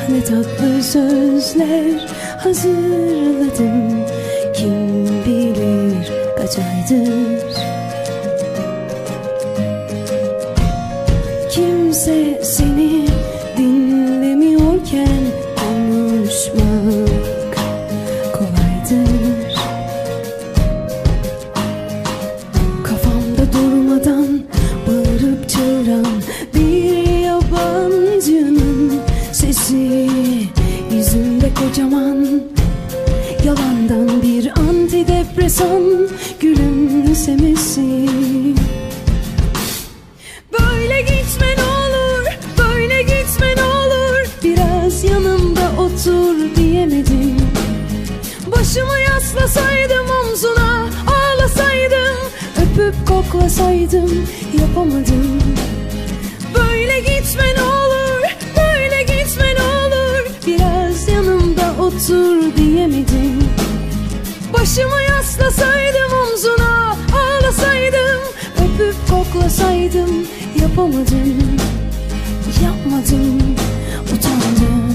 ne tatlı sözler hazırladım. Kim bilir kaç aydır kimse seni dinlemiyorken konuşmak kolaydır. Kafamda durmadan bağırıp çağıran bir yabancının sesi, yüzünde kocaman yalandan bir antidepresan gülümsemesi. Böyle gitme ne olur, böyle gitme ne olur, biraz yanımda otur diyemedim. Başımı yaslasaydım omzuna, ağlasaydım, öpüp koklasaydım, yapamadım. Böyle gitme ne olur, böyle gitme ne olur, biraz yanımda otur diyemedim. Başımı yaslasaydım omzuna, ağlasaydım, öpüp koklasaydım, yapamadım, yapmadım, utandım.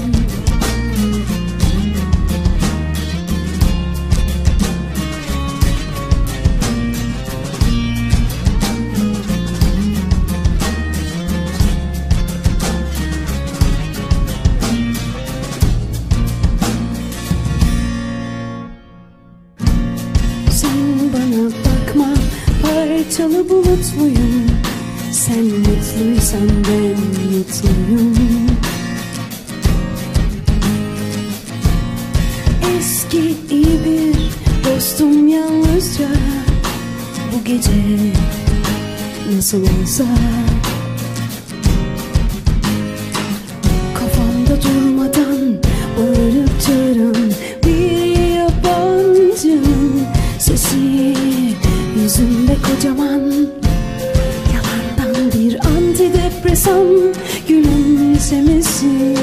Sen bana bakma, parçalı bulut muyum? Sen mutluysan ben mutluyum. Eski iyi bir dostum yalnızca bu gece nasıl olsa. Kafamda durmadan bağırıp çağıran bir yabancının sesi, yüzümde kocaman yalandan bir antidepresan gülümsemesi.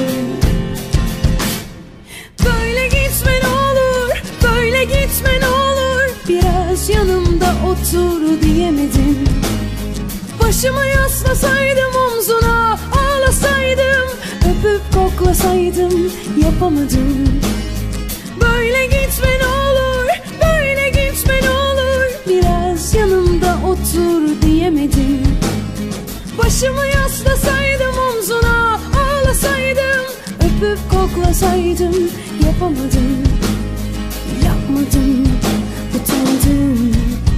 Böyle gitme ne olur, böyle gitme ne olur, biraz yanımda otur diyemedim. Başımı yaslasaydım omzuna, ağlasaydım, öpüp koklasaydım, yapamadım. Böyle gitme ne olur, böyle gitme ne olur, biraz yanımda otur diyemedim. Başımı yaslasaydım omzuna, ağlasaydım, öpüp koklasaydım, yapamadım, yapmadım, utandım.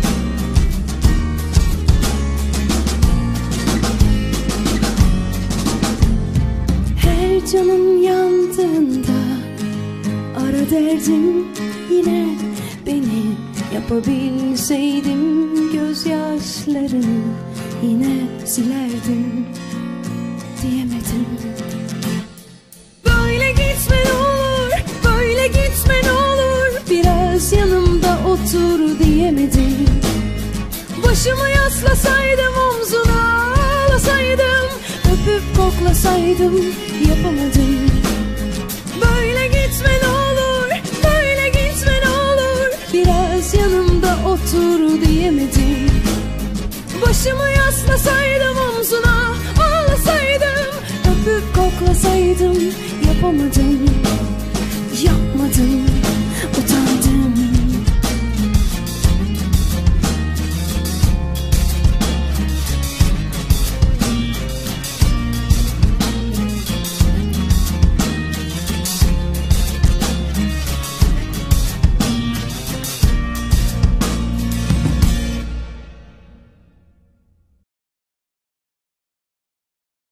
Her canım yandığında ara derdim yine beni, yapabilseydim gözyaşlarını yine silerdim, diyemedim. Böyle gitme ne olur, böyle gitme ne olur, biraz yanımda otur diyemedim. Başımı yaslasaydım omzuna, ağlasaydım, öpüp koklasaydım, yapamadım. Böyle gitme ne olur, böyle gitme ne olur, biraz yanımda otur diyemedim. Başımı yaslasaydım omzuna, ağlasaydım, öpüp koklasaydım, yapamadım.